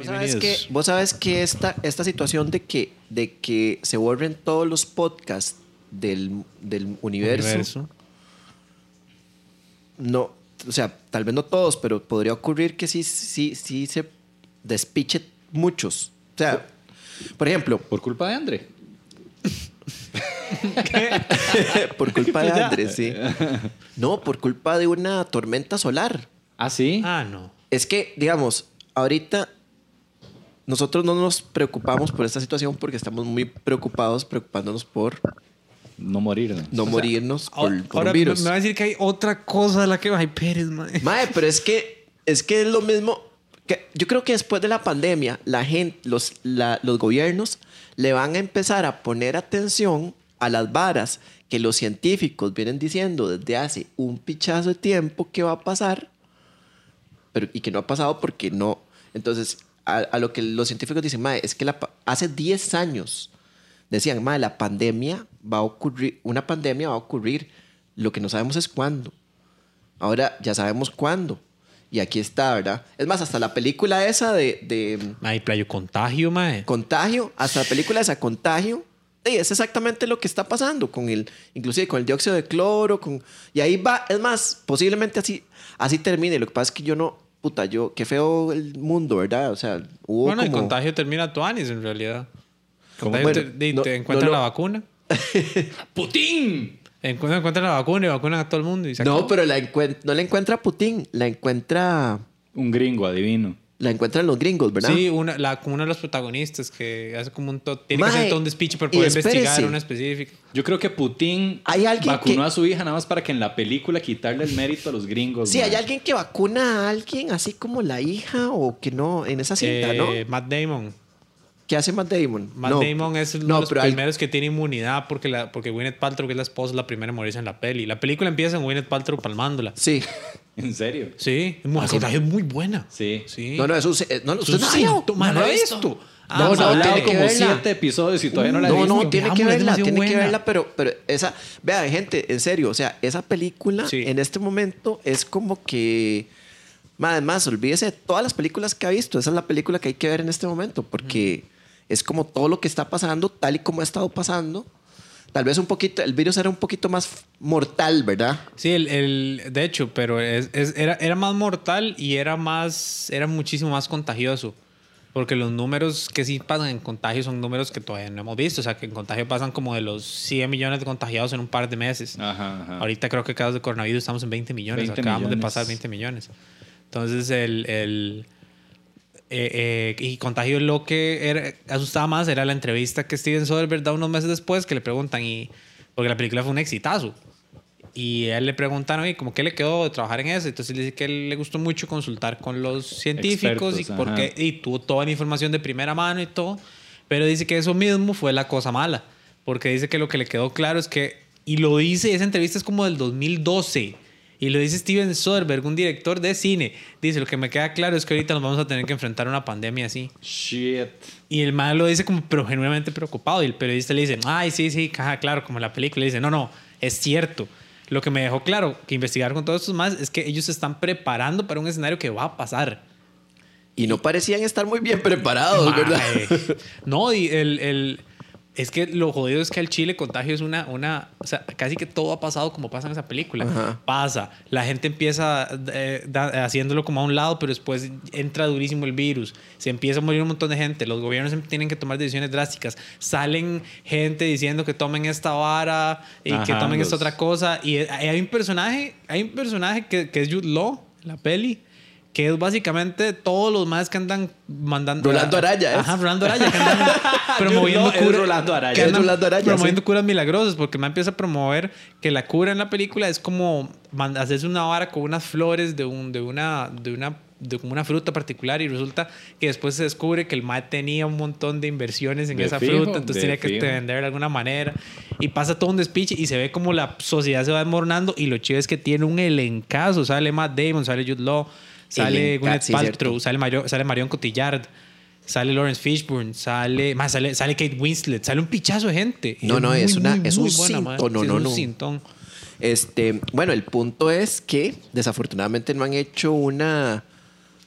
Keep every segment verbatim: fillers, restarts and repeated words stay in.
¿Vos sabes que, vos sabes que esta, esta situación de que, de que se borren todos los podcasts del, del universo, universo, no, o sea, tal vez no todos, pero podría ocurrir que sí, sí, sí se despiche muchos. O sea, por ejemplo, por culpa de André. Por culpa de Andrés, sí. No, por culpa de una tormenta solar. ¿Ah, sí? Ah, no. Es que, digamos, ahorita nosotros no nos preocupamos por esta situación porque estamos muy preocupados, preocupándonos por no morir. No o morirnos sea, por, ahora, por un virus. Me va a decir que hay otra cosa de la que... Ay, Pérez, mae. Mae, pero es que es que es lo mismo... Que yo creo que después de la pandemia, la gente, los, la, los gobiernos le van a empezar a poner atención a las varas que los científicos vienen diciendo desde hace un pichazo de tiempo que va a pasar, pero, y que no ha pasado porque no. Entonces, a, a lo que los científicos dicen, mae, es que la, hace diez años decían, mae, la pandemia va a ocurrir, una pandemia va a ocurrir, lo que no sabemos es cuándo. Ahora ya sabemos cuándo. Y aquí está, ¿verdad? Es más, hasta la película esa de... de mae, playo Contagio, mae. Contagio, hasta la película esa, Contagio, sí, es exactamente lo que está pasando con el, inclusive con el dióxido de cloro, con, y ahí va, es más, posiblemente así, así termine. Lo que pasa es que yo no, puta, yo, qué feo el mundo, ¿verdad? O sea, hubo bueno, como... el contagio termina tuanis, en realidad. Bueno, te, te, no, te encuentran no, no. la vacuna. ¡Putin! Encuentran, encuentran la vacuna y vacunan a todo el mundo. Y se no, acabó. pero la encuent- no la encuentra Putin, la encuentra... Un gringo, adivino. La encuentran los gringos, ¿verdad? Sí, una, la, como uno de los protagonistas que hace como un... To- tiene Mae, que hacer todo un speech para poder espérese. investigar una específica. Yo creo que Putin ¿Hay alguien vacunó que... a su hija nada más para que en la película quitarle el mérito a los gringos. Sí, man. hay alguien que vacuna a alguien así como la hija o que no, en esa cinta, Eh, ¿no? Matt Damon. ¿Qué hace Matt Damon? Matt no. Damon es uno no, de los pero hay- primeros que tiene inmunidad porque, la, porque Gwyneth Paltrow, que es la esposa, es la primera en morirse en la peli. La película empieza en Gwyneth Paltrow palmándola. Sí. ¿En serio? Sí, es muy, es muy buena. Sí. Sí. No, no, eso... eh, No, no, Es usted un no la vio. síntoma, No la ¿no ha ha visto. visto? Ah, No, Hemos no, hablado tiene que como verla. siete episodios y todavía no la he No, visto. no, tiene que Veámosla, es verla, demasiado tiene que buena. verla, pero, pero esa, vean, gente, en serio, o sea, esa película Sí. en este momento es como que, más además, olvídese de todas las películas que ha visto, esa es la película que hay que ver en este momento, porque mm. es como todo lo que está pasando, tal y como ha estado pasando. Tal vez un poquito, el virus era un poquito más mortal, ¿verdad? Sí, el, el, de hecho, pero es, es, era, era más mortal y era más, era muchísimo más contagioso. Porque los números que sí pasan en contagio son números que todavía no hemos visto. O sea, que en contagio pasan como de los cien millones de contagiados en un par de meses. Ajá, ajá. Ahorita creo que casos de coronavirus estamos en veinte millones. veinte Acabamos millones. de pasar veinte millones. Entonces, el... el eh, eh, y contagio lo que era, asustaba más era la entrevista que Steven Soderbergh da unos meses después que le preguntan, y porque la película fue un exitazo. Y a él le preguntaron, ¿y cómo qué le quedó de trabajar en eso? Entonces él dice que a él le gustó mucho consultar con los científicos. Expertos, y, porque, y tuvo toda la información de primera mano y todo. Pero dice que eso mismo fue la cosa mala. Porque dice que lo que le quedó claro es que... Y lo dice, esa entrevista es como del dos mil doce. Y lo dice Steven Soderbergh, un director de cine. Dice, lo que me queda claro es que ahorita nos vamos a tener que enfrentar a una pandemia así. Shit. Y el man lo dice como pero genuinamente preocupado. Y el periodista le dice, ay, sí, sí, caja, claro, como la película. Y dice, no, no, es cierto. Lo que me dejó claro que investigar con todos estos más es que ellos se están preparando para un escenario que va a pasar. Y no parecían estar muy bien preparados, Mae. ¿verdad? No, y el, el, es que lo jodido es que el Chile contagio es una, una... O sea, casi que todo ha pasado como pasa en esa película. Ajá. Pasa. La gente empieza eh, da, haciéndolo como a un lado, pero después entra durísimo el virus. Se empieza a morir un montón de gente. Los gobiernos tienen que tomar decisiones drásticas. Salen gente diciendo que tomen esta vara y Ajá, que tomen los... esta otra cosa. Y hay un personaje, hay un personaje que, que es Jude Law, la peli, que es básicamente todos los más que andan mandando... Rolando Araya, ¿es? Ajá, Rolando Araya, que andan promoviendo No, es cura- Rolando Araya. que Es andan Rolando Araya, promoviendo sí. curas milagrosas, porque me empieza a promover que la cura en la película es como man- hacerse una vara con unas flores de, un, de una... De una de como una fruta particular, y resulta que después se descubre que el mae tenía un montón de inversiones en De esa fijo, fruta, entonces de tenía que fijo. vender de alguna manera, y pasa todo un despiche y se ve como la sociedad se va desmoronando. Y lo chido es que tiene un elencazo. Sale Matt Damon, sale Jude Law, sale Elenca- Gwyneth sí, Paltrow, cierto. sale, Mario, sale Marion Cotillard, sale Lawrence Fishburne, sale, más sale, sale Kate Winslet, sale un pichazo de gente. No, no, es una- es un buena, cintón, mae. no, Sí, no, es un no. cintón. Este, bueno, el punto es que desafortunadamente no han hecho una...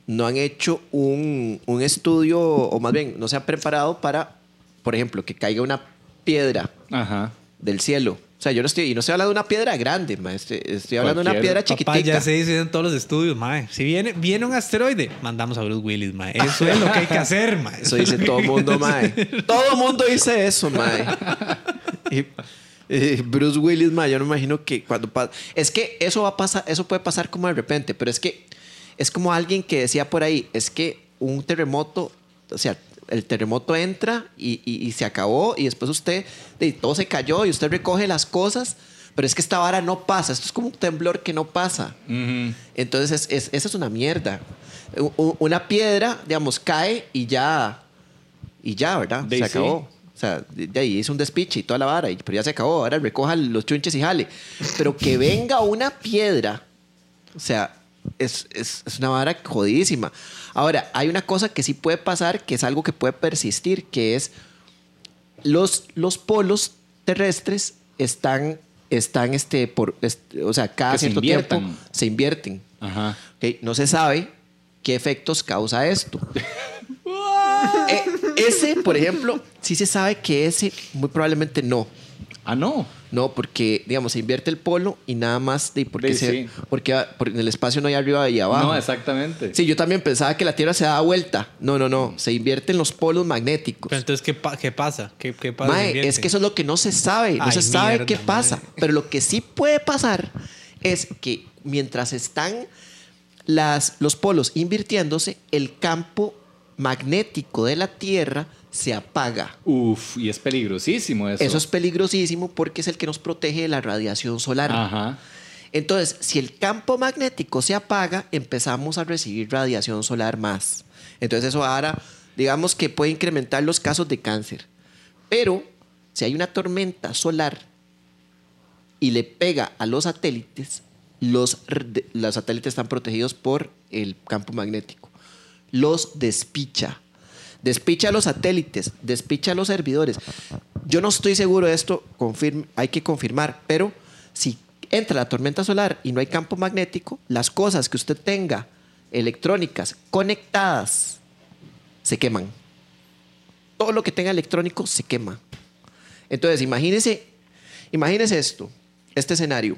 no han hecho un, un estudio, o más bien, no se han preparado para, por ejemplo, que caiga una piedra Ajá. del cielo. O sea, yo no estoy, y no estoy hablando de una piedra grande, ma, estoy, estoy hablando de una Cualquier- piedra Papá, chiquitica. ya se dice en todos los estudios, mae. Si viene, viene un asteroide, mandamos a Bruce Willis, mae. Eso es lo que hay que hacer, mae. Eso dice todo el mundo, mae. Todo el mundo dice eso, mae. Y, y Bruce Willis, mae, yo no me imagino que cuando pasa... Es que eso va a pasar, eso puede pasar como de repente, pero es que es como alguien que decía por ahí, es que un terremoto, o sea, el terremoto entra y, y, y se acabó y después usted, y todo se cayó y usted recoge las cosas, pero es que esta vara no pasa. Esto es como un temblor que no pasa. Ujú. Entonces, es, es- esa es una mierda. U- u- Una piedra, digamos, cae y ya, y ya, ¿verdad? De se ahí sí. acabó. O sea, de de ahí hizo un despiche y toda la vara, y- pero ya se acabó. Ahora recoja los chunches y jale. Pero que venga una piedra, o sea, es, es, es una vara jodidísima. Ahora, hay una cosa que sí puede pasar, que es algo que puede persistir, que es los, los polos terrestres están, están este, por, est- o sea, cada Que se cierto tiempo inviertan. se invierten. Ajá. Ok, no se sabe qué efectos causa esto. Eh, ese, por ejemplo, sí se sabe que ese muy probablemente no. Ah, no. No, porque, digamos, se invierte el polo y nada más de porque, Sí, se, sí. porque, ah, porque en el espacio no hay arriba y abajo. No, exactamente. Sí, yo también pensaba que la Tierra se daba vuelta. No, no, no. Se invierten los polos magnéticos. Pero entonces, ¿qué, pa- qué pasa? ¿Qué, qué pasa? Mae, Invierte? es que eso es lo que no se sabe. No Ay, se sabe mierda, qué mae. pasa. Pero lo que sí puede pasar es que mientras están las, los polos invirtiéndose, el campo magnético de la Tierra se apaga. Uf, y es peligrosísimo eso. Eso es peligrosísimo porque es el que nos protege de la radiación solar. Ajá. Entonces, si el campo magnético se apaga, empezamos a recibir radiación solar más. Entonces, eso ahora, digamos que puede incrementar los casos de cáncer. Pero, si hay una tormenta solar y le pega a los satélites, los, r- los satélites están protegidos por el campo magnético. Los despicha. Despicha a los satélites, despicha a los servidores. Yo no estoy seguro de esto, confirme, hay que confirmar, pero si entra la tormenta solar y no hay campo magnético, las cosas que usted tenga electrónicas conectadas se queman. Todo lo que tenga electrónico se quema. Entonces, imagínese, imagínese esto, este escenario.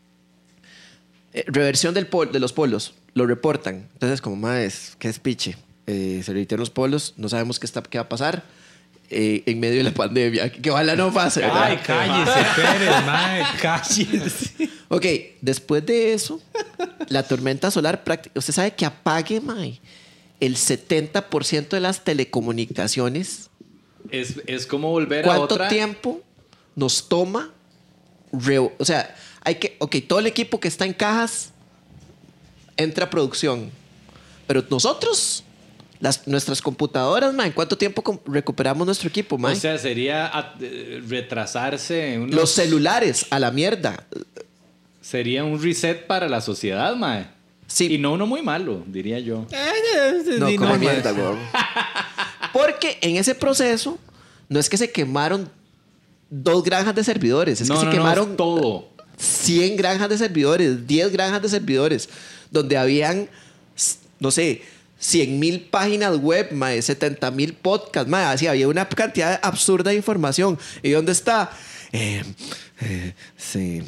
Eh, reversión del pol- de los polos, lo reportan. Entonces, como más, qué despiche. Eh, se revirtieron los polos, no sabemos qué, está, qué va a pasar eh, en medio de la pandemia. Que ojalá no pase. ¿verdad? Ay, cállese, Pérez, mae, cállese. Ok, después de eso, la tormenta solar, prácti- usted sabe que apague, mae, el setenta por ciento de las telecomunicaciones. Es, es como volver a ¿Cuánto otra... tiempo nos toma? re- o sea, hay que, ok, todo el equipo que está en cajas entra a producción, pero nosotros, las, nuestras computadoras, mae, ¿en cuánto tiempo com- recuperamos nuestro equipo, mae? O sea, sería a- eh, retrasarse unos- Los celulares a la mierda. Sería un reset para la sociedad, mae. Sí. Y no uno muy malo, diría yo. No, Sí, como no, mierda, weón. Porque en ese proceso no es que se quemaron dos granjas de servidores, es no, que se no, no, quemaron es todo. cien granjas de servidores, diez granjas de servidores, donde habían, s- no sé, cien mil páginas web, mae, setenta mil podcasts, mae, así había una cantidad absurda de información. ¿Y dónde está? Eh, eh, sí.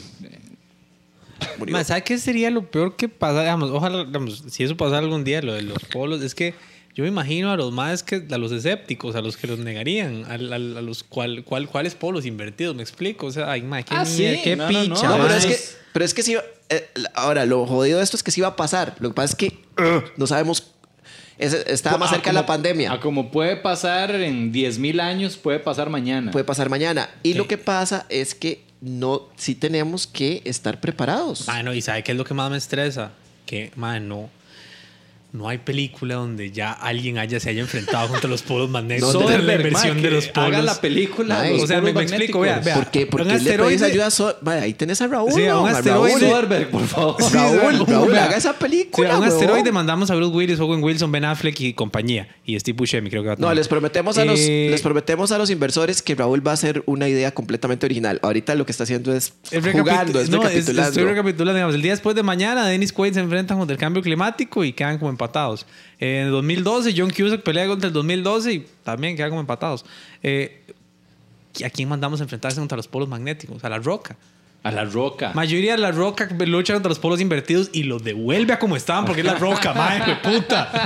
Murió. Mae, ¿sabe qué sería lo peor que pasa? Digamos, ojalá, digamos, si eso pasara algún día, lo de los polos, es que yo me imagino a los más que a los escépticos, a los que los negarían, a, a- a los cual, cual, cuáles polos invertidos, me explico. O sea, ay, mae, qué Ah, mierda, sí, qué no, no, picha. no, No, pero mae. es que, pero es que sí. eh, ahora, lo jodido de esto es que sí va a pasar. Lo que pasa es que uh, no sabemos. es- estaba más Ah, cerca de la como- pandemia. ah, como puede pasar en diez mil años, puede pasar mañana. Puede pasar mañana. Y Sí. lo que pasa es que no, sí tenemos que estar preparados. Mae, no, y ¿sabe qué es lo que más me estresa? Que, mae, no. No hay película donde ya alguien haya, se haya enfrentado contra los polos magnéticos. No, Contra la Soderbergh, inversión mae, de que los polos. haga la película. Mae, los o sea, me, polos me explico, vea, magnéticos. vea. ¿Por qué? Porque un le pedís asteroide- ayuda a So- Vaya, ahí tenés a Raúl. Sí, a un weón, a asteroide. Raúl. Soderbergh, por favor. Sí, Raúl, sí, Raúl, vea. haga esa Sí, película. a un weón. asteroide mandamos a Bruce Willis, Owen Wilson, Ben Affleck y compañía. Y Steve Buscemi, creo que va a No, tomar. les prometemos, a los, Eh, les prometemos a los inversores que Raúl va a hacer una idea completamente original. Ahorita lo que está haciendo es es recapitu- jugando, es no, es- recapitulando. estoy recapitulando. Digamos, el día después de mañana, Dennis Quaid se enfrentan contra el cambio climático y quedan como empatados. En el dos mil doce, John Cusack pelea contra el dos mil doce y también quedan como empatados. Eh, ¿A quién mandamos a enfrentarse contra los polos magnéticos? A La Roca. A La Roca. Mayoría de La Roca lucha contra los polos invertidos y los devuelve a como estaban porque es La Roca, madre, puta.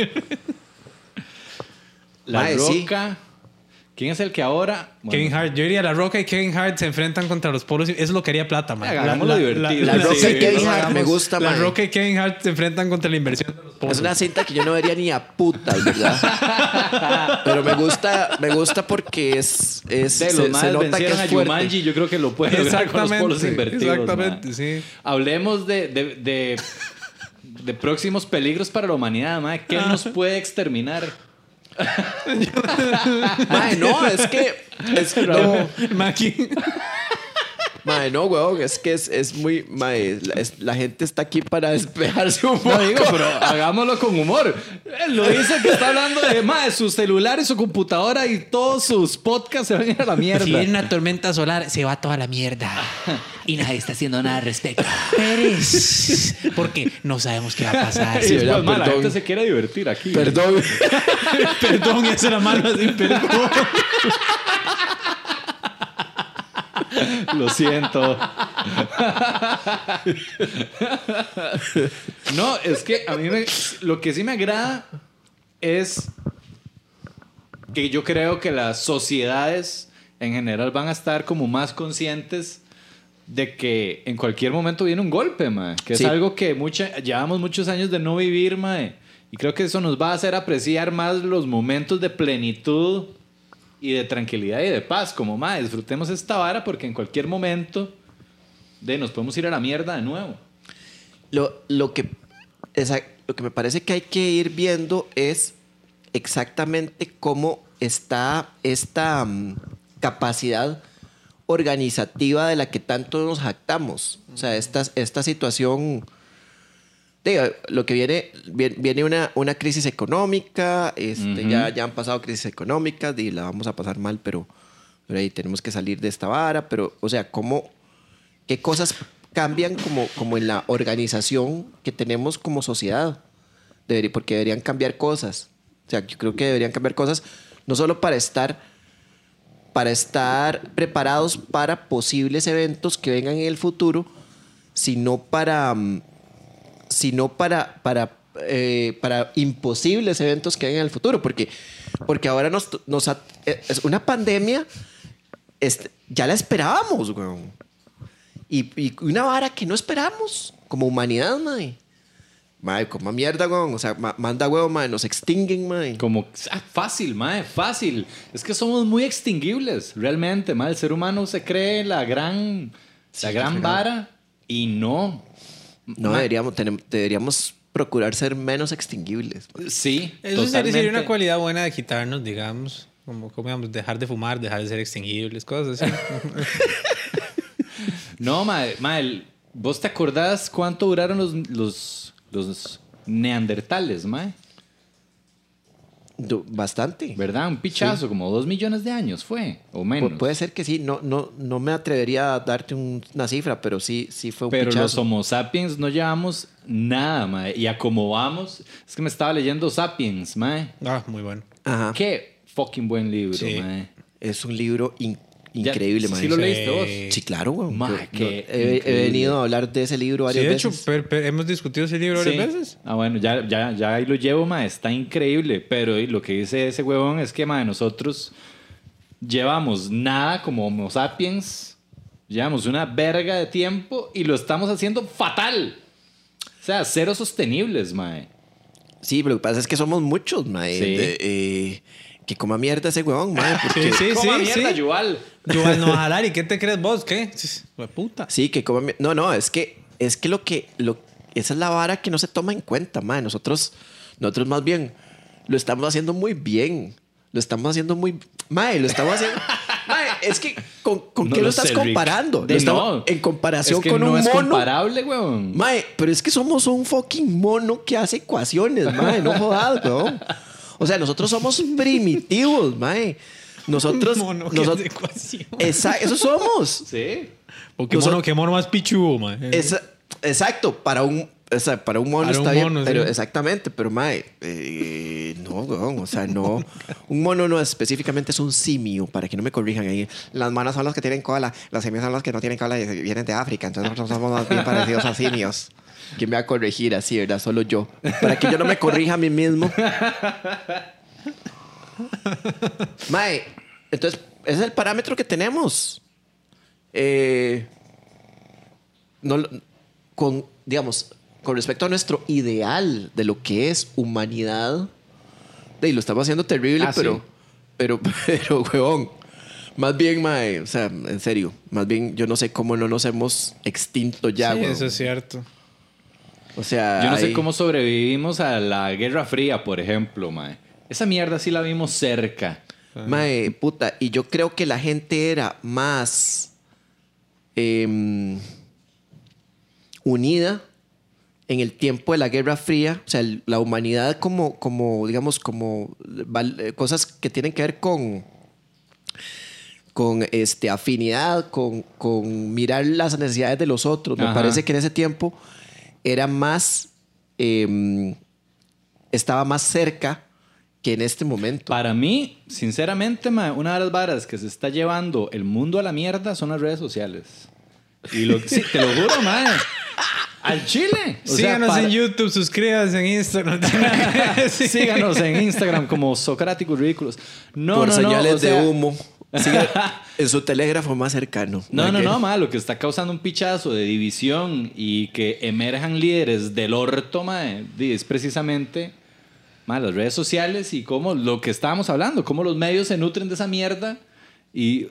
La Mae, Roca. Sí. ¿Quién es el que ahora? Bueno. Kevin Hart. Yo diría La Roca y Kevin Hart se enfrentan contra los polos. Eso es lo que haría plata, man. Hagámoslo la, divertido. La, la, la Roca sí, y Kevin Hart me gusta, La man. Roca y Kevin Hart se enfrentan contra la inversión de los polos. Es una cinta que yo no vería ni a putas, ¿verdad? Pero me gusta, me gusta porque es... es de se, los más se nota que vencieron es a Jumanji, fuerte. yo creo que lo pueden lograr con los polos invertidos. Exactamente, man. Sí. Hablemos de, de, de, de próximos peligros para la humanidad, man. ¿Qué nos puede exterminar? Mae, no, es que es, no. Maki. Mae, no, weón, es que es, es muy mae, la, es, la gente está aquí para despejarse un poco. No digo, pero hagámoslo con humor. Él lo dice que está hablando de mae, su celular y su computadora y todos sus podcasts se van a ir a la mierda. Si viene una tormenta solar, se va toda la mierda. Y nadie está haciendo nada al respecto. Pérez. Porque no sabemos qué va a pasar. Sí, Sí, después, ¿verdad? mae, la Perdón. gente se quiere divertir aquí. Perdón. Perdón, y hace la mano así, perdón. Lo siento. No, es que a mí me, lo que sí me agrada es que yo creo que las sociedades en general van a estar como más conscientes de que en cualquier momento viene un golpe, mae. Que Sí. es algo que mucha, llevamos muchos años de no vivir, mae. Y creo que eso nos va a hacer apreciar más los momentos de plenitud y de tranquilidad y de paz. Como, mae, disfrutemos esta vara porque en cualquier momento de, nos podemos ir a la mierda de nuevo. Lo, lo, que, esa, lo que me parece que hay que ir viendo es exactamente cómo está esta um, capacidad organizativa de la que tanto nos jactamos. O sea, esta, esta situación... Digo, lo que viene, viene, viene una, una crisis económica, este, uh-huh. ya, ya han pasado crisis económicas y la vamos a pasar mal, pero, pero ahí tenemos que salir de esta vara. Pero, o sea, ¿cómo, ¿qué cosas cambian como, como en la organización que tenemos como sociedad? Debería, porque deberían cambiar cosas. O sea, yo creo que deberían cambiar cosas no solo para estar, para estar preparados para posibles eventos que vengan en el futuro, sino para... sino para, para, eh, para imposibles eventos que vengan en el futuro. Porque, porque ahora nos, nos ha, es una pandemia, es, ya la esperábamos, weón. Y, y una vara que no esperamos como humanidad, mae. Mae, como mierda, weón. O sea, ma, manda huevo, mae, nos extinguen, mae. Como, ah, fácil, mae, fácil. Es que somos muy extinguibles, realmente, mae. El ser humano se cree la gran, sí, la gran vara y no. No, deberíamos, tenemos, deberíamos procurar ser menos extinguibles. Sí, eso totalmente. sería una cualidad buena de quitarnos, digamos, como, como digamos, dejar de fumar, dejar de ser extinguibles, cosas así. No, mae, mae, ¿vos te acordás cuánto duraron los, los, los neandertales, mae? Bastante. ¿Verdad? Un pichazo, sí. Como dos millones de años fue, o menos. Pu- puede ser que sí. No, no, no me atrevería a darte un, una cifra, pero sí, sí fue un pero pichazo. Los Homo sapiens no llevamos nada, mae. Y a como vamos, es que me estaba leyendo Sapiens, mae. Ah, muy bueno. Ajá. Qué fucking buen libro, Sí. mae. Es un libro in- increíble, Ya, mae. ¿Sí lo Sí. leíste vos? Sí, claro, güey. Ma, Yo- qué yo he, he increíble. venido a hablar de ese libro Sí, varias de hecho, veces. pero, pero hemos discutido ese libro Sí. varias veces. Ah, bueno, ya, ya, ya ahí lo llevo, ma. Está increíble. Pero y lo que dice ese huevón es que, ma, nosotros llevamos nada como Homo sapiens. Llevamos una verga de tiempo y lo estamos haciendo fatal. O sea, cero sostenibles, ma. Sí, pero lo que pasa es que somos muchos, mae. Sí. De- eh, que coma mierda ese huevón, mae. Porque, Sí, sí, Coma sí. mierda, sí. Yuval. Yuval Noah Harari, ¿qué te crees vos? ¿Qué? Hue puta. Sí, que coma mier- No, no, es que, es que lo que... Lo, esa es la vara que no se toma en cuenta, mae. Nosotros, nosotros más bien lo estamos haciendo muy bien. Lo estamos haciendo muy... Mae, lo estamos haciendo... Mae, es que ¿con, con No qué lo, lo estás sé, Rick. comparando? De Lo estamos- no. En comparación Es que con no un es mono... comparable, huevón. Mae, pero es que somos un fucking mono que hace ecuaciones, mae. No jodas, weón. O sea, nosotros somos primitivos, mae. Nosotros... Mono que nosotros hace ecuación. Esa- eso somos. Sí. O qué Nosotros- mono, qué mono más pichudo, man. Esa- exacto. Para un, o sea, para un mono Para está un bien, mono, pero sí. exactamente, pero mae, eh, no, weón, o sea, no. Un mono no específicamente es un simio, para que no me corrijan ahí. Las manos son los que tienen cola, los simios son los que no tienen cola y vienen de África, entonces nosotros somos más bien parecidos a simios. ¿Quién me va a corregir así, verdad? Solo yo. Para que yo no me corrija a mí mismo. Mae, entonces, ese es el parámetro que tenemos. Eh, no, con, digamos, con respecto a nuestro ideal de lo que es humanidad, y lo estamos haciendo terrible, Ah, pero, sí. pero, pero, huevón, más bien, mae, o sea, en serio, más bien, yo no sé cómo no nos hemos extinto ya, sí, huevón. eso es cierto. O sea, Yo no sé hay- cómo sobrevivimos a la Guerra Fría, por ejemplo, mae. Esa mierda sí la vimos cerca. Mae, puta, y yo creo que la gente era más em, unida en el tiempo de la Guerra Fría. O sea, el- la humanidad como, como digamos, como val- eh, cosas que tienen que ver con, con este, afinidad, con, con mirar las necesidades de los otros. Me Ajá. parece que en ese tiempo era más, em, estaba más cerca que en este momento. Para mí, sinceramente, mae, una de las varas que se está llevando el mundo a la mierda son las redes sociales. Y lo, sí, te lo juro, mae. Al chile. O sea, Síganos para- en YouTube, suscríbanse en Instagram. Sí. Síganos en Instagram como Socráticos Ridículos. No, por no, no. señales o sea, de humo. Siga en su telégrafo más cercano. No, no, Ok. no, ma, lo que está causando un pichazo de división y que emerjan líderes del orto, ma, di, es precisamente ma, las redes sociales y cómo lo que estábamos hablando, cómo los medios se nutren de esa mierda y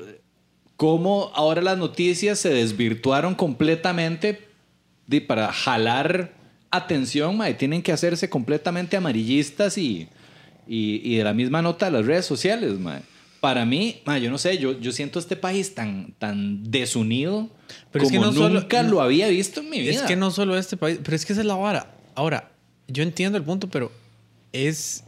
cómo ahora las noticias se desvirtuaron completamente di, para jalar atención, ma, y tienen que hacerse completamente amarillistas y, y, y de la misma nota de las redes sociales, ma. Para mí, ma, yo no sé, yo, yo siento este país tan, tan desunido Pero es como que no solo- nunca no- lo había visto en mi vida. Es que no solo este país, pero es que esa es la vara. Ahora, yo entiendo el punto, pero es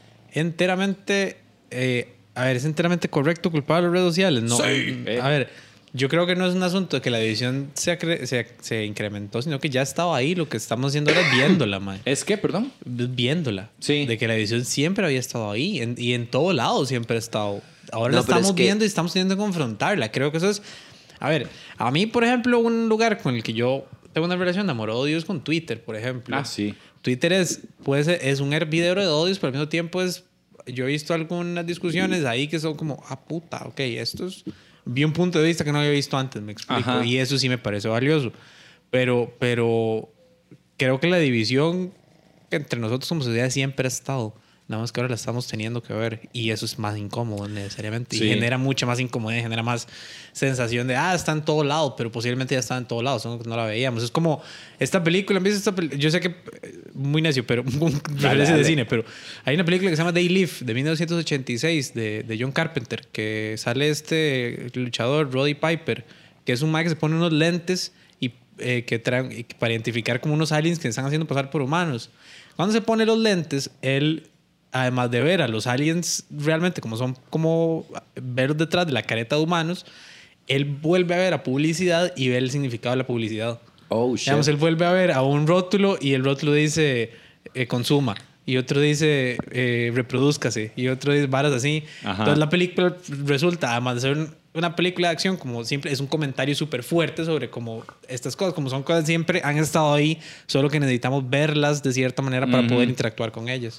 enteramente, eh, a ver, es enteramente correcto culpar a las redes sociales. No, Sí. a ver, yo creo que no es un asunto de que la división se, acre- se, se incrementó, sino que ya estaba ahí. Lo que estamos haciendo ahora es viéndola, man. ¿Es que, perdón? Viéndola. Sí. De que la división siempre había estado ahí en- y en todo lado siempre ha estado. Ahora No, la pero estamos es que- viendo y estamos teniendo que confrontarla. Creo que eso es. A ver, a mí, por ejemplo, un lugar con el que yo tengo una relación de amor-odio es con Twitter, por ejemplo. Ah, sí. Twitter es, puede ser, es un hervidero de odios, pero al mismo tiempo es. Yo he visto algunas discusiones ahí que son como, ah, puta, ok, esto es. Vi un punto de vista que no había visto antes, me explico. Ajá. Y eso sí me parece valioso. Pero, pero creo que la división entre nosotros como sociedad siempre ha estado. Nada más que ahora la estamos teniendo que ver. Y eso es más incómodo necesariamente. Sí. Y genera mucha más incomodidad, genera más sensación de, ah, está en todo lado, pero posiblemente ya está en todo lado, solo que no la veíamos. Es como esta película, empieza esta pel- yo sé que eh, muy necio, pero un referencia de dale. cine, pero hay una película que se llama They Live de mil novecientos ochenta y seis de, de John Carpenter, que sale este luchador Roddy Piper, que es un man que se pone unos lentes y eh, que traen y que para identificar como unos aliens que están haciendo pasar por humanos. Cuando se pone los lentes, él, además de ver a los aliens realmente como son como ver detrás de la careta de humanos, él vuelve a ver a publicidad y ve el significado de la publicidad. Oh, shit. Digamos, él vuelve a ver a un rótulo y el rótulo dice eh, consuma. Y otro dice eh, reprodúzcase. Y otro dice varas así. Ajá. Entonces la película resulta, además de ser un- una película de acción, como siempre, es un comentario súper fuerte sobre cómo estas cosas, como son cosas siempre han estado ahí, solo que necesitamos verlas de cierta manera para Ujú. poder interactuar con ellas.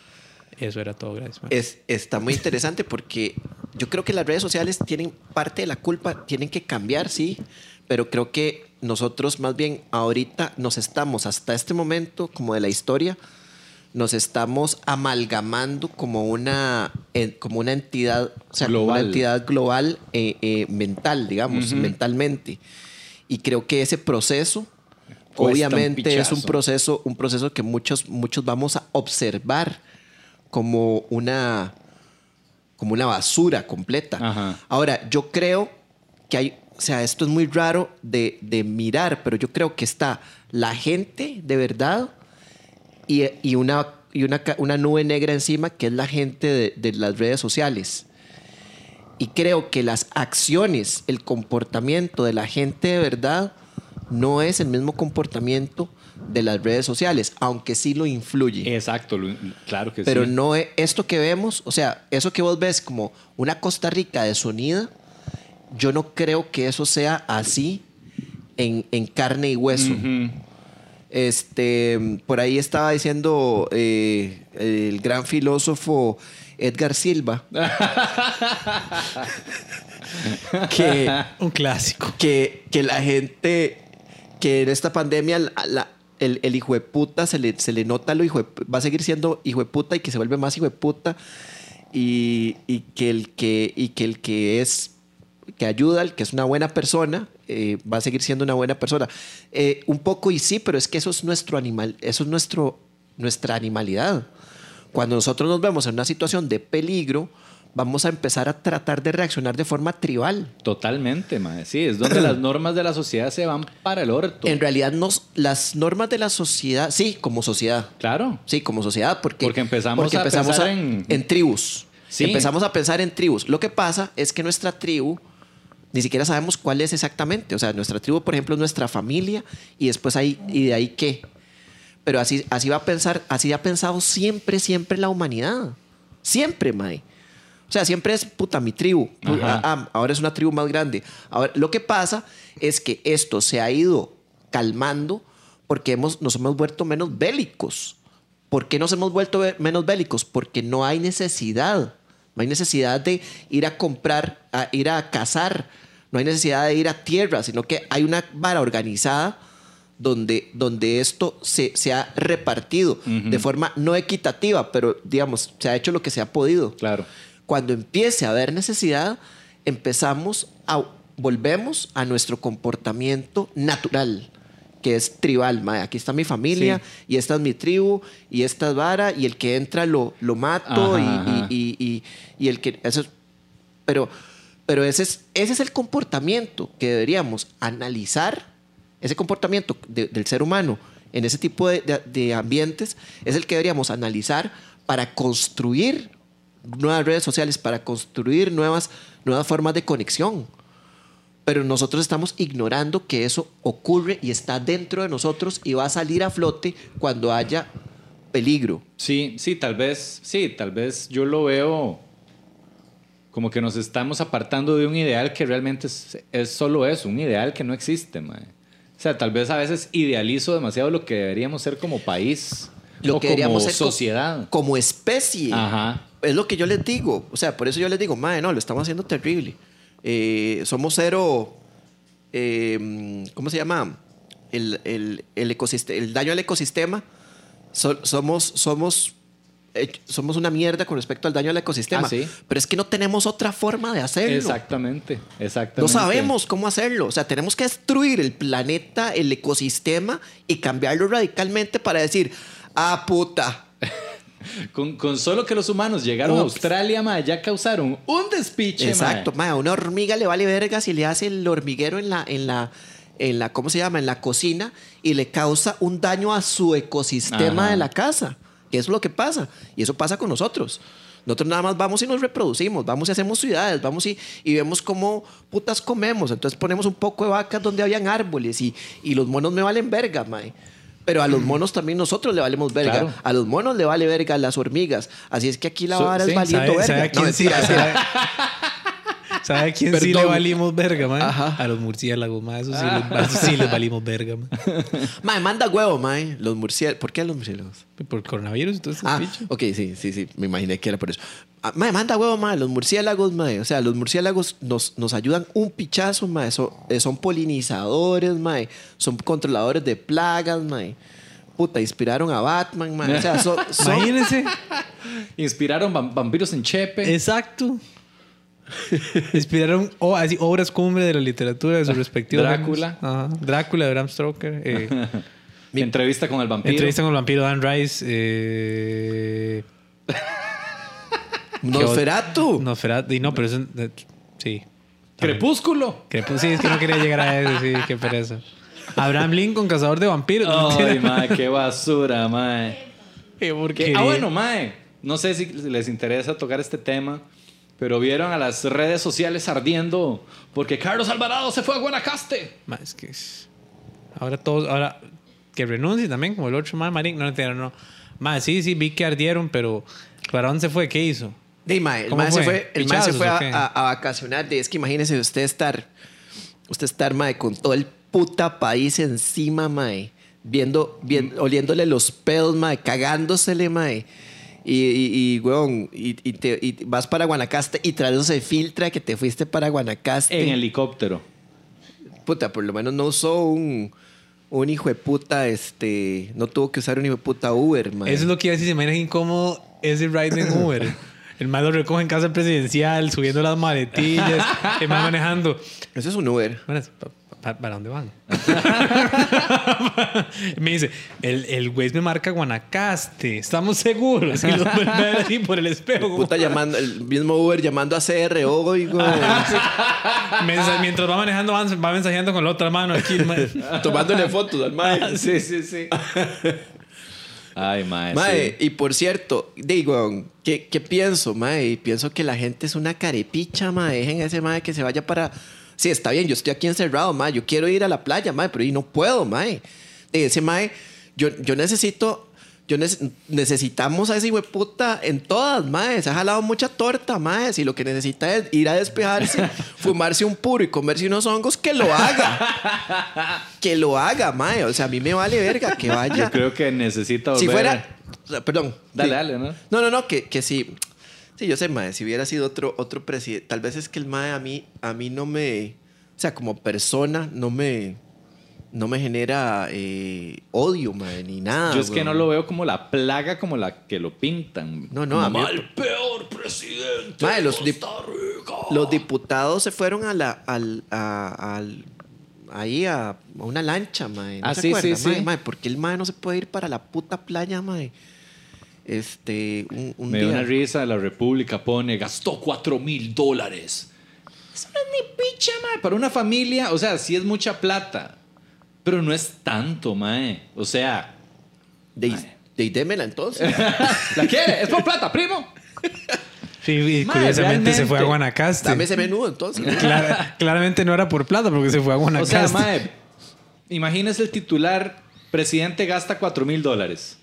Eso era todo, gracias. man. Es, está muy interesante porque yo creo que las redes sociales tienen parte de la culpa, tienen que cambiar, sí, pero creo que nosotros más bien ahorita nos estamos, hasta este momento como de la historia, nos estamos amalgamando como una, eh, como una entidad, o sea, como una Global. entidad global eh, eh, mental, digamos, Ujú. mentalmente. Y creo que ese proceso, Cuesta un obviamente, es un pichazo. proceso, un proceso que muchos, muchos vamos a observar como una, como una basura completa. Ajá. Ahora, yo creo que hay, o sea, esto es muy raro de, de mirar, pero yo creo que está la gente de verdad y, y, una, y una, ca- una nube negra encima que es la gente de, de las redes sociales. Y creo que las acciones, el comportamiento de la gente de verdad no es el mismo comportamiento de las redes sociales, aunque sí lo influye. Exacto, lo- claro que Pero sí. no es esto que vemos, o sea, eso que vos ves como una Costa Rica desunida, yo no creo que eso sea así en, en carne y hueso. Ujú. Este, por ahí estaba diciendo eh, el gran filósofo Edgar Silva que, Un clásico. que, que la gente, que en esta pandemia la- la- el, el hijo de puta se le, se le nota lo hijo de, va a seguir siendo hijo de puta y que se vuelve más hijo de puta y, y que el que y que el que es que ayuda, el que es una buena persona, eh, va a seguir siendo una buena persona. Eh, un poco y sí, pero es que eso es nuestro animal, eso es nuestro, nuestra animalidad. Cuando nosotros nos vemos en una situación de peligro, vamos a empezar a tratar de reaccionar de forma tribal. Totalmente, mae. Sí, es donde las normas de la sociedad se van para el orto. En realidad, nos, las normas de la sociedad, sí, como sociedad. Claro. Sí, como sociedad, porque, Porque empezamos a pensar en- en tribus. Sí. Empezamos a pensar en tribus. Lo que pasa es que nuestra tribu ni siquiera sabemos cuál es exactamente. O sea, nuestra tribu, por ejemplo, es nuestra familia y después ahí, y de ahí qué. Pero así, así va a pensar, así ha pensado siempre, siempre la humanidad. Siempre, mae. O sea, siempre es puta mi tribu. Ajá. Ah, ahora es una tribu más grande. Ahora, lo que pasa es que esto se ha ido calmando porque hemos, nos hemos vuelto menos bélicos. ¿Por qué nos hemos vuelto be- menos bélicos? Porque no hay necesidad. No hay necesidad de ir a comprar, a ir a cazar. No hay necesidad de ir a tierra, sino que hay una vara organizada donde, donde esto se, se ha repartido Ujú. de forma no equitativa, pero digamos, se ha hecho lo que se ha podido. Claro. Cuando empiece a haber necesidad, empezamos a volvemos a nuestro comportamiento natural, que es tribal. Mae, aquí está mi familia, Sí. y esta es mi tribu, y esta es vara, y el que entra lo, lo mato, Ajá, y, ajá. y- y- y- y el que... Eso es- pero pero ese, es, ese es el comportamiento que deberíamos analizar, ese comportamiento de- del ser humano en ese tipo de, de- de ambientes, es el que deberíamos analizar para construir nuevas redes sociales, para construir nuevas, nuevas formas de conexión. Pero nosotros estamos ignorando que eso ocurre y está dentro de nosotros y va a salir a flote cuando haya peligro. Sí, sí, tal vez, sí, tal vez yo lo veo como que nos estamos apartando de un ideal que realmente es, es solo eso, un ideal que no existe, mae. O sea, tal vez a veces idealizo demasiado lo que deberíamos ser como país Lo o que deberíamos como ser co- sociedad. como especie. Ajá. Es lo que yo les digo. O sea, por eso yo les digo, madre, no, lo estamos haciendo terrible. Eh, somos cero. eh, ¿Cómo se llama? El, el, el, ecosistema, el daño al ecosistema. So- somos, somos, eh, somos una mierda con respecto al daño al ecosistema. Ah, ¿sí? Pero es que no tenemos otra forma de hacerlo. Exactamente, exactamente. No sabemos cómo hacerlo. O sea, tenemos que destruir el planeta, el ecosistema y cambiarlo radicalmente para decir, ah, puta. Con, con solo que los humanos llegaron a Ups. Australia, mae, ya causaron un despiche, Exacto, mae. mae, a una hormiga le vale verga si le hace el hormiguero en la, en la, en la, ¿cómo se llama? En la cocina y le causa un daño a su ecosistema Ajá. de la casa. Que eso es lo que pasa. Y eso pasa con nosotros. Nosotros nada más vamos y nos reproducimos, vamos y hacemos ciudades, vamos y, y vemos cómo putas comemos. Entonces ponemos un poco de vacas donde habían árboles y, y los monos me valen verga, mae. Pero a los monos también nosotros le valemos verga. Claro. A los monos le vale verga a las hormigas. Así es que aquí la So- vara sí, es valiendo ¿Sabe, verga. sabe a No, quién sí, mentira, sabe, sabe a quién sí le Perdón. valimos verga, man? Ajá. A los murciélagos, man. Eso sí, les, eso sí les valimos verga, man. Mae, manda huevo, mae. Los murciélagos. ¿Por qué los murciélagos? Por coronavirus y todo este Ah, bicho. ok, sí, sí, sí. Me imaginé que era por eso. Ah, mae, manda huevo, mae. Los murciélagos, mae. O sea, los murciélagos nos, nos ayudan un pichazo, mae. So- eh, son polinizadores, mae. Son controladores de plagas, mae. Puta, inspiraron a Batman, mae. O sea, so- son, Imagínense. Inspiraron vam- vampiros en Chepe. Exacto. Inspiraron oh, así, obras cumbre de la literatura de su respectivo Drácula. Ajá. Drácula de Bram Stoker. Eh, Mi entrevista con el vampiro. entrevista con el vampiro Dan Rice. Eh, Nosferatu. Nosferatu. Y no, pero eso... eh, sí. Crepúsculo. Crepú- Sí, es que no quería llegar a eso. Sí, qué pereza. Abraham Lincoln, cazador de vampiros. Ay, mae, qué basura, mae. Qué Que- porquería. ah, bueno, mae. No sé si les interesa tocar este tema, pero vieron a las redes sociales ardiendo porque Carlos Alvarado se fue a Guanacaste. Ma, es que es- ahora todos, ahora que renuncie también, como el otro mae, Marín. No, no, no. no. Mae, sí, sí, vi que ardieron, pero ¿para dónde se fue? ¿Qué hizo? De, mae, el ¿Cómo mae se fue? fue, el mae se ¿Pichazos fue o a, qué? a- a vacacionar. De, es que imagínese usted estar, usted estar, mae, con todo el puta país encima, mae, viendo, viendo oliéndole los pedos, mae, cagándosele, mae. Y, y, y weón, y, y te, y vas para Guanacaste y tras eso se filtra que te fuiste para Guanacaste. En helicóptero. Puta, por lo menos no usó un, un hijo de puta, este, no tuvo que usar un hijo de puta Uber, mae. Eso es lo que iba a decir. Se me imagina incómodo ese ride en Uber. El mae lo recoge en casa presidencial, subiendo las maletillas, el mae manejando. Eso es un Uber. Bueno, ¿pa- pa- ¿para dónde van? Me dice, el, el güey me marca Guanacaste, estamos seguros. Y lo vuelve a ver así por el espejo. como- Puta llamando, el mismo Uber llamando a C R O, oigo. Mensa- Mientras va manejando, va, va mensajeando con la otra mano aquí. el mae. Tomándole fotos al mae. Sí, sí, sí. Ay, mae. Mae, sí. y por cierto, digo, ¿qué, qué pienso, mae? Pienso que la gente es una carepicha, mae. Dejen a ese mae que se vaya para... Sí, está bien, yo estoy aquí encerrado, mae. Yo quiero ir a la playa, mae, pero y no puedo, mae. De ese mae, yo, yo necesito... Yo nece- necesitamos a ese hijueputa en todas, mae. Se ha jalado mucha torta, mae. Si lo que necesita es ir a despejarse, fumarse un puro y comerse unos hongos, que lo haga. Que lo haga, mae. O sea, a mí me vale verga que vaya. Yo creo que necesita volver. Si fuera... o sea, perdón. Dale, Sí. dale, ¿no? No, no, no, que, que sí. Sí, yo sé, mae, si hubiera sido otro, otro presidente, tal vez es que el mae a mí, a mí no me... O sea, como persona, no me... No me genera eh, odio, mae, ni nada. Yo es que weón. no lo veo como la plaga como la que lo pintan. No, no, Como, a mí- "Ma, el peor presidente Mae, de los Costa dip- Rica". Los diputados se fueron a la... Al, a- al- ahí a, a una lancha, mae. ¿No Ah, se sí, acuerda, sí, mae? sí. Mae, ¿por qué el mae no se puede ir para la puta playa, mae? Este, un, un Me dio día... una risa, la República pone, gastó cuatro mil dólares. Eso no es ni picha, mae. Para una familia, o sea, sí es mucha plata. Pero no es tanto, mae. O sea, De, Mae. de démela entonces. ¿la quiere? Es por plata, primo. Sí, y Mae, curiosamente se fue a realmente. Guanacaste. Dame ese menudo entonces. Clara- claramente no era por plata porque se fue a O Guanacaste. sea, mae, imagínese el titular, presidente gasta cuatro mil dólares.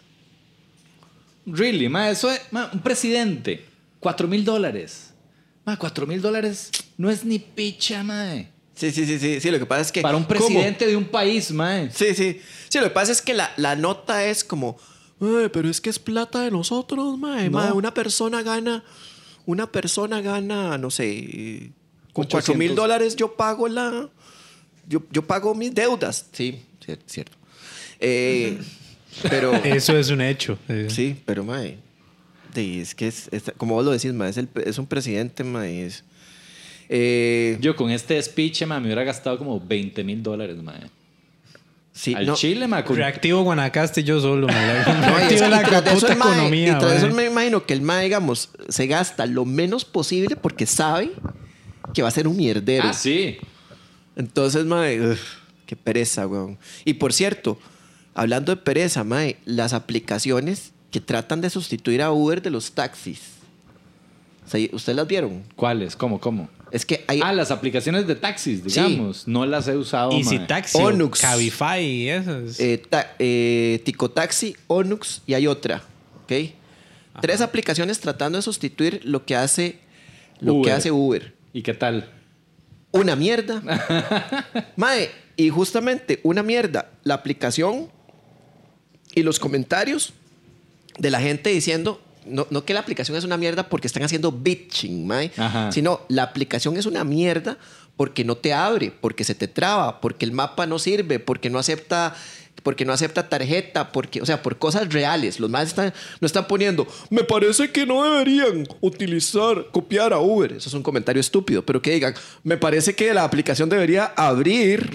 Really, mae, eso es, mae, un presidente, cuatro mil dólares. Mae, cuatro mil dólares no es ni picha, mae. Sí, sí, sí, sí, sí. Lo que pasa es que... Para un ¿cómo? presidente de un país, mae. Sí, sí. Sí, lo que pasa es que la, la nota es como... "Ay, pero es que es plata de nosotros, mae. No. Mae, una persona gana... Una persona gana, no sé... eh, Con cuatro ochocientos. mil dólares yo pago la... Yo, yo pago mis deudas. Sí, cier- cierto. Eh, pero... Eso es un hecho. Eh, Sí, pero, mae... de- es que es, es- como vos lo decís, mae, es, el- es un presidente, mae. Es, eh, Yo con este speech, mae, me hubiera gastado como veinte mil dólares, mae. sí, Al no, Chile, mae. con- Reactivo Guanacaste yo solo. Me la- No, y es reactivo que la tras de eso puta el mae- economía. y tras de eso mae. me imagino que el mae, digamos, se gasta lo menos posible porque sabe que va a ser un mierdero. Ah, sí. Entonces, mae, ugh, qué pereza, weón. Y por cierto, hablando de pereza, mae, las aplicaciones que tratan de sustituir a Uber de los taxis. O sea, ¿ustedes las vieron? ¿Cuáles? ¿Cómo? ¿Cómo? Es que hay... Ah, las aplicaciones de taxis, digamos. No las he usado, Easy mae. Taxi, Onux. Cabify y esas. eh, ta- eh, Ticotaxi, Onux y hay otra, ¿ok? Tres aplicaciones tratando de sustituir lo que hace, lo que Uber. hace Uber. ¿Y qué tal? Una mierda. Mae, y justamente una mierda. La aplicación y los comentarios de la gente diciendo, no, no que la aplicación es una mierda porque están haciendo bitching, mae, Ajá. sino la aplicación es una mierda porque no te abre, porque se te traba, porque el mapa no sirve, porque no acepta... Porque no acepta tarjeta, porque, o sea, por cosas reales. Los más están, no están poniendo, me parece que no deberían utilizar, copiar a Uber. Eso es un comentario estúpido, pero que digan, me parece que la aplicación debería abrir.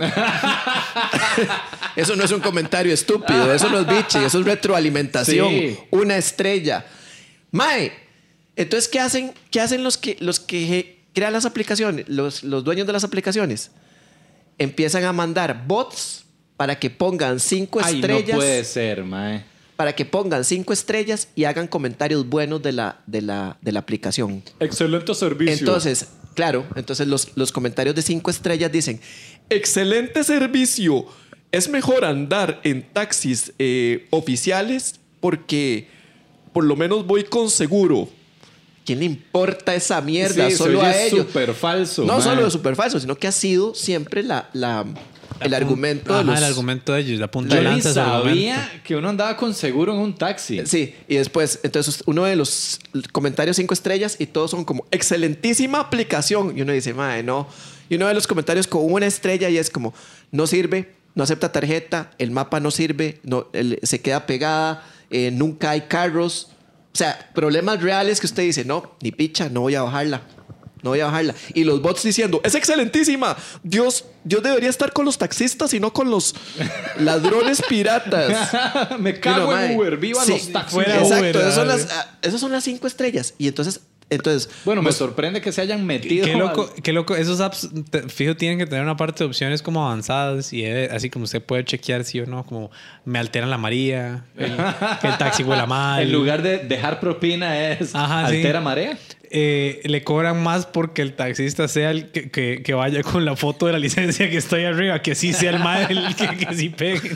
Eso no es un comentario estúpido, eso no es bitching, eso es retroalimentación. Sí. Una estrella. Mae, entonces, ¿qué hacen, qué hacen los que, los que crean las aplicaciones, los, los dueños de las aplicaciones? Empiezan a mandar bots para que pongan cinco Ay, estrellas. no puede ser, mae. Para que pongan cinco estrellas y hagan comentarios buenos de la, de la, de la aplicación. Excelente servicio. Entonces, claro, entonces los, los comentarios de cinco estrellas dicen, excelente servicio, es mejor andar en taxis eh, oficiales porque por lo menos voy con seguro. ¿Quién le importa esa mierda? Sí, Solo a ellos. Es súper falso. No man. solo es súper falso, sino que ha sido siempre la, la, La el pun- argumento Ajá, de los... el argumento de ellos, la punta Yo de ni lanza. es el argumento. sabía que uno andaba con seguro en un taxi. Sí, y después, entonces uno de los comentarios cinco estrellas y todos son como excelentísima aplicación. Y uno dice, madre, no. Y uno de los comentarios con una estrella y es como, no sirve, no acepta tarjeta, el mapa no sirve, no, el- se queda pegada, eh, nunca hay carros. O sea, problemas reales que usted dice, no, ni picha, no voy a bajarla. No voy a bajarla. Y los bots diciendo, es excelentísima. Dios, Dios debería estar con los taxistas y no con los ladrones piratas. Me cago Y uno, en mae, Uber, viva sí, los taxis. fuera Exacto, Uber, esas son, dale. las, ah, esas son las cinco estrellas. Y entonces, entonces Bueno, me pues, sorprende que se hayan metido. Qué loco, al- qué loco. Esos apps, te- fijo, tienen que tener una parte de opciones como avanzadas y eh, así como usted puede chequear sí o no, como me alteran la María, el, que el taxi huela mal. En lugar de dejar propina es Ajá, sí. altera marea. Eh, le cobran más porque el taxista sea el que, que, que vaya con la foto de la licencia que está ahí arriba, que sí sea el mae el que, que sí pegue.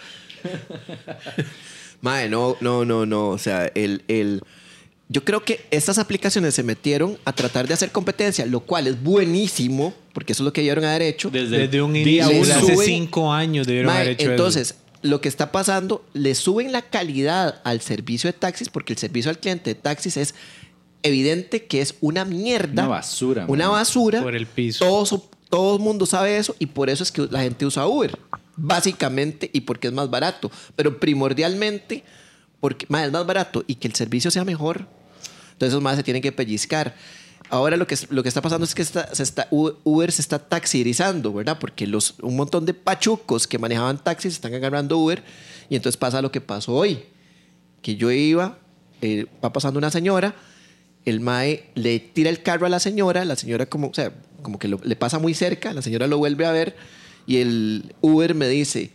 mae, no, no, no, no. O sea, el, el, yo creo que estas aplicaciones se metieron a tratar de hacer competencia, lo cual es buenísimo, porque eso es lo que dieron a haber hecho. Desde, Desde un día inicio, le hace suben- cinco años debieron Mae, haber hecho entonces, eso. lo que está pasando, le suben la calidad al servicio de taxis, porque el servicio al cliente de taxis es evidente que es una mierda. Una basura, Una man. basura. Por el piso. Todo, so- todo el mundo sabe eso y por eso es que la gente usa Uber. Básicamente y porque es más barato. Pero primordialmente porque mae, es más barato y que el servicio sea mejor. Entonces esos más se tienen que pellizcar. Ahora lo que, lo que está pasando es que está, se está, Uber se está taxirizando, ¿verdad? Porque los, un montón de pachucos que manejaban taxis están agarrando Uber y entonces pasa lo que pasó hoy. Que yo iba, eh, va pasando una señora, el mae le tira el carro a la señora, la señora como, o sea, como que lo- le pasa muy cerca, la señora lo vuelve a ver y el Uber me dice,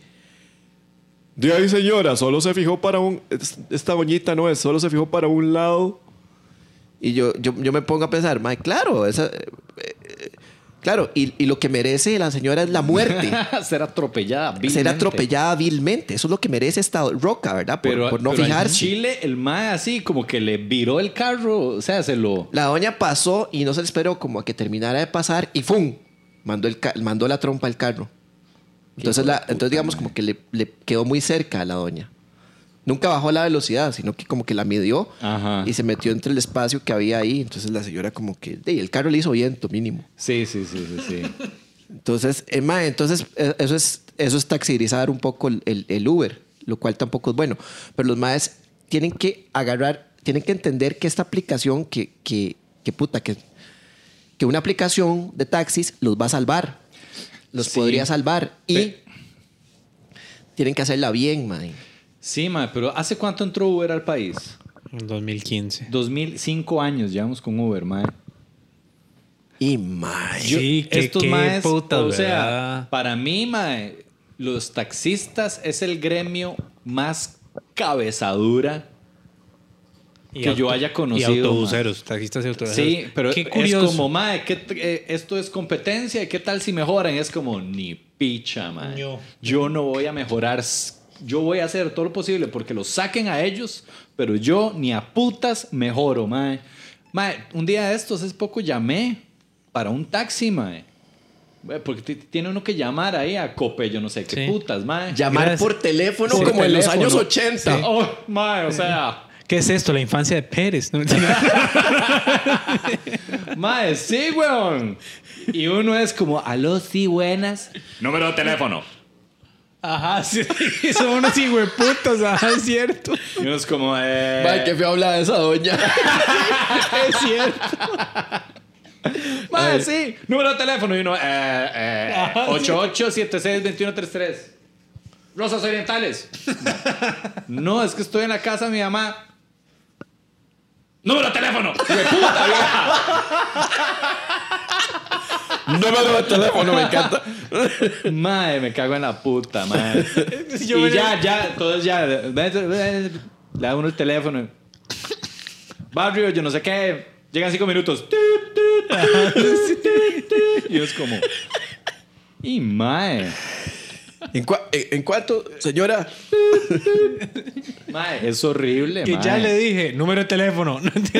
de ahí señora, solo se fijó para un, esta doñita no es, solo se fijó para un lado. Y yo, yo, yo me pongo a pensar, mae, claro, esa, eh, eh, claro, y, y lo que merece la señora es la muerte. Ser atropellada. Ser vilmente. atropellada vilmente. Eso es lo que merece esta roca, ¿verdad? Por, Pero, por no pero en fijarse. Chile, el mae así como que le viró el carro. O sea, se lo. La doña pasó y no se le esperó como a que terminara de pasar y ¡fum! Mandó, el ca- mandó la trompa al carro. Entonces, hijo de la, puta, entonces digamos, mae. como que le, le quedó muy cerca a la doña. Nunca bajó la velocidad, sino que como que la midió Ajá. y se metió entre el espacio que había ahí. Entonces la señora como que... "Ey, el carro le hizo viento mínimo". Sí, sí, sí, sí, sí. Entonces, eh, mae, entonces eh, eso es, eso es taxirizar un poco el, el- el Uber, lo cual tampoco es bueno. Pero los maes tienen que agarrar, tienen que entender que esta aplicación, que, que, que puta, que, que una aplicación de taxis los va a salvar. Los Sí. podría salvar. Y Pe- tienen que hacerla bien, mae. Sí, mae, pero ¿hace cuánto entró Uber al país? En dos mil quince. dos mil cinco años llevamos con Uber, mae. Y mae. Yo- Sí, qué- estos qué maes, putas, o sea, ¿verdad? para mí, mae, los taxistas es el gremio más cabezadura Y que yo auto- haya conocido, Y autobuseros, taxistas y autobuseros. Sí, pero Qué es curioso. como, mae, ¿qué t- eh, esto es competencia y qué tal si mejoran? Es como, ni picha, mae. No. Yo no voy a mejorar, s- yo voy a hacer todo lo posible porque los saquen a ellos, pero yo ni a putas mejoro, mae. Mae, un día de estos, es poco llamé para un taxi, mae. Mae, porque t- tiene uno que llamar ahí a Cope, yo no sé qué Sí. putas, mae. Llamar Gracias. por teléfono Por como en los teléfono. años ochenta. Sí. Oh, mae, o sea... ¿Qué es esto? La infancia de Pérez. ¿No? Mae, sí, weón. Y uno es como, aló, sí, buenas. Número de teléfono. Ajá, sí. Son unos hijueputos, ajá, es cierto. Y uno es como, eh... Mae, qué feo habla de esa doña. Es cierto. Mae, sí. Número de teléfono. Y uno, eh, eh, ocho ocho siete seis dos uno tres tres. Rosas Orientales. No, es que estoy en la casa de mi mamá. Número de teléfono. ¡Puta, vieja! Número de teléfono, me encanta. Mae, me cago en la puta, mae. Yo y me- ya, ya, todos ya. Le da uno el teléfono. Barrio, yo no sé qué. Llegan cinco minutos. Y es como. Y mae. ¿En, cua- en, en cuánto, señora? Mae, es horrible, Que mae. ya le dije, número de teléfono.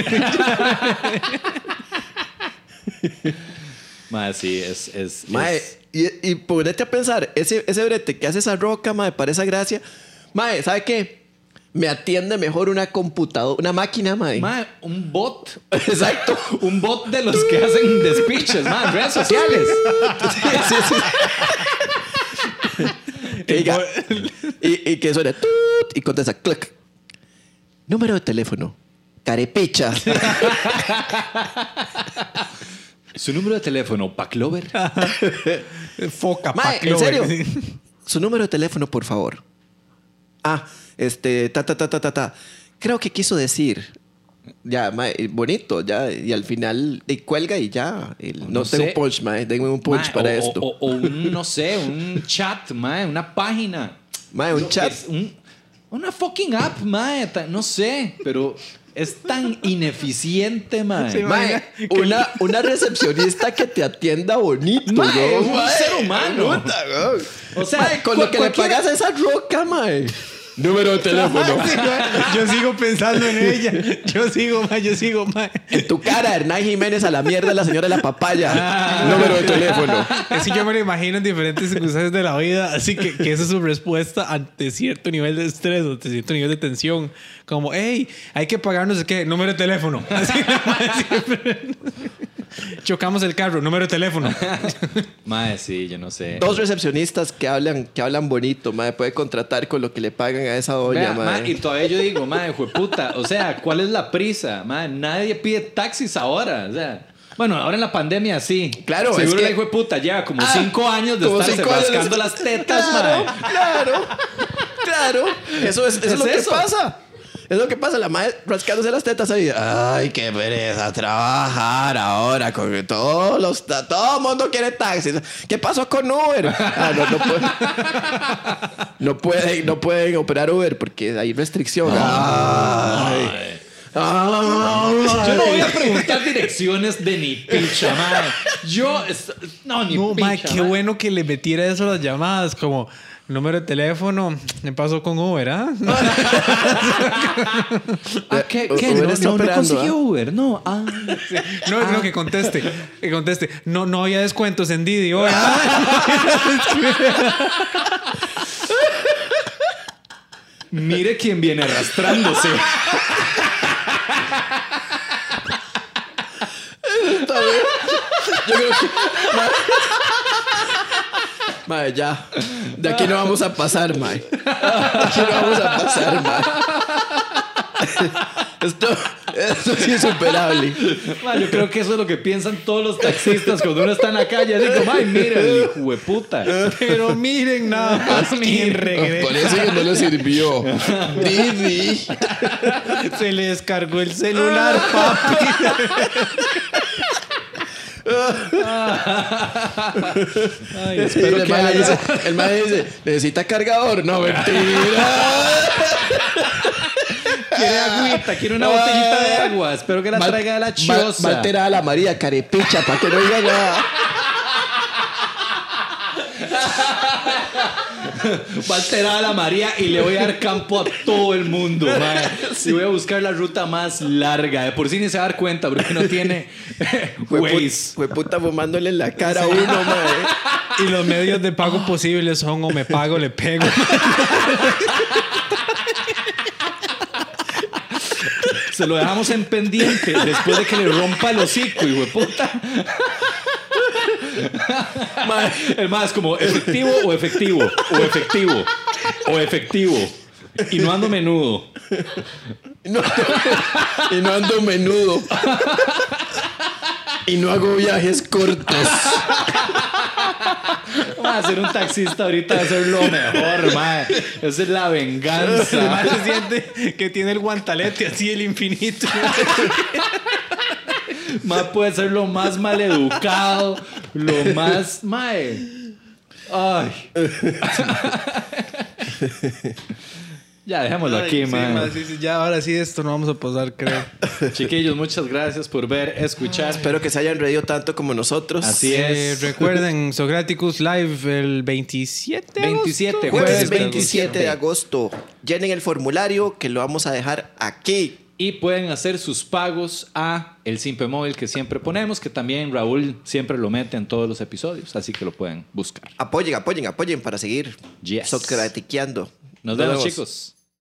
Mae, sí, es... es, Mae, es- y, y ponete a pensar, ese, ese brete que hace esa roca, mae, para esa gracia. Mae, ¿sabe qué? Me atiende mejor una computadora, una máquina, mae. Mae, un bot. Exacto. Un bot de los que hacen despiches, mae, en redes sociales. Sí, sí, sí. Que diga, y, y que suene tut, y contesta clic. Número de teléfono. Carepicha. Su número de teléfono, Paclover. Foca, Mae, Paclover. ¿en serio? Su número de teléfono, por favor. Ah, este, ta, ta, ta, ta, ta, ta. Creo que quiso decir. Ya, mae, bonito, ya. Y al final y cuelga y ya. El- no No tengo sé. punch, mae. Denme un punch Mae, para o, esto. O, o un, no sé, un chat, mae, una página. Mae, un Lo que chat. es un- una fucking app, mae. ta- No sé, pero es tan ineficiente, mae. Sí, Mae, una, una recepcionista que te atienda bonito, Mae, ¿no? un Mae, ser humano. puta, ¿no? O sea, Mae, con lo cu- que le cualquiera- pagas a esa roca, mae. Número de teléfono. Sí, mae. Yo sigo pensando en ella. Yo sigo, mae, yo sigo, mae. En tu cara, Hernán Jiménez a la mierda, la señora de la papaya. Número de teléfono. Es que yo me lo imagino en diferentes circunstancias de la vida, así que, que esa es su respuesta ante cierto nivel de estrés o ante cierto nivel de tensión. Como, hey, hay que pagar no sé qué, número de teléfono. Así, siempre. Chocamos el carro, número de teléfono. Mae, sí, yo no sé. Dos recepcionistas que hablan, que hablan bonito, mae. Puede contratar con lo que le pagan a esa doña, Vea, mae. mae, y todavía yo digo, mae, jueputa, o sea, ¿cuál es la prisa? Mae, nadie pide taxis ahora, o sea. Bueno, ahora en la pandemia sí. Claro, seguro es que- la hijo de puta lleva como Ah, cinco años de como estarse cinco años de- rascando las tetas, Claro, mae. claro, claro. Eso es, eso es Es lo eso. que pasa. Es lo que pasa, la madre rascándose las tetas ahí. Ay, qué pereza trabajar ahora con todos los... Todo el mundo quiere taxis. ¿Qué pasó con Uber? Ah, no, no, puede- no pueden, no pueden operar Uber porque hay restricción. Ay. Ay. Yo no voy a preguntar direcciones de ni picha, mae. Yo, es- no, ni No, picha, mae, qué mae. bueno que le metiera eso a las llamadas, como número de teléfono, me pasó con Uber, ¿ah? Ah, ¿qué? U- ¿Qué? Uber No, está no, no operando, consiguió ¿ah? Uber, no. Ah. No, no, que conteste, que conteste. No, no había descuentos en Didi hoy, ¿ah? Mire quién viene arrastrándose. Está bien. Yo creo que... Mae, ya. De aquí no vamos a pasar, mae. De aquí no vamos a pasar, mae. Esto, esto es insuperable. Man, yo creo que eso es lo que piensan todos los taxistas cuando uno está en la calle. Así como, ay, mira, el hijo de puta. Pero miren nada más quién regresa. Parece que no le sirvió. Didi. Se le descargó el celular, papi. Ay, Y espero el que mae haya... dice, el mae dice, ¿necesita cargador? No, mentira. Quiere agüita, quiere una botellita de agua. Espero que la Va- traiga de la va- choza. Va a alterar a la María carepicha para que no diga nada. Va a alterar a la María y le voy a dar campo a todo el mundo, mae. Y voy a buscar la ruta más larga. De por sí ni se va a dar cuenta porque no tiene Fue, Waze. fue puta fumándole en la cara a uno, mae. Y los medios de pago posibles son o me pago o le pego. Se lo dejamos en pendiente después de que le rompa el hocico, hijo de puta. Mae, el más como efectivo o efectivo o efectivo o efectivo y no ando menudo. No, y no ando menudo. Y no hago viajes cortos. Va a ser un taxista ahorita va a ser lo mejor, mae. Esa es la venganza. Además se siente que tiene el guantalete así el infinito. Mae puede ser lo más maleducado, lo más, mae. Ay. Ya, dejémoslo Ay, aquí, sí, man. ma, sí, sí, ya, ahora sí, esto no vamos a pasar, creo. Chiquillos, muchas gracias por ver, escuchar. Espero que se hayan reído tanto como nosotros. Así Eh, es. recuerden, Socraticus Live el veintisiete de agosto. veintisiete, Jueves Jueves veintisiete de agosto. Llenen el formulario que lo vamos a dejar aquí. Y pueden hacer sus pagos a el Simpe Móvil que siempre ponemos, que también Raúl siempre lo mete en todos los episodios, así que lo pueden buscar. Apoyen, apoyen, apoyen para seguir Yes. socratiqueando. Nos vemos, chicos.